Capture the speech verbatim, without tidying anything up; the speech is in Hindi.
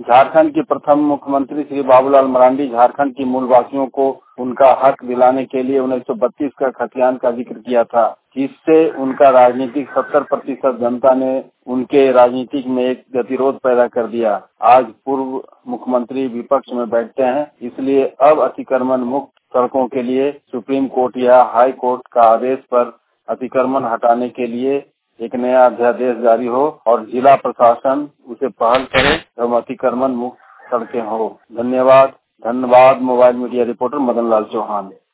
झारखंड के प्रथम मुख्यमंत्री श्री बाबूलाल मरांडी झारखंड की मूल वासियों को उनका हक दिलाने के लिए उन्नीस सौ बत्तीस का खतियान का जिक्र किया था, जिससे उनका राजनीतिक सत्तर प्रतिशत जनता ने उनके राजनीतिक में एक गतिरोध पैदा कर दिया। आज पूर्व मुख्यमंत्री विपक्ष में बैठते हैं, इसलिए अब अतिक्रमण मुक्त सड़कों के लिए सुप्रीम कोर्ट या हाई कोर्ट का आदेश पर अतिक्रमण हटाने के लिए एक नया अध्यादेश जारी हो और जिला प्रशासन उसे पहल करे एवं अतिक्रमण मुक्त सड़कें हो। धन्यवाद। धन्यवाद। Mobile media reporter Madan Lal Chauhan.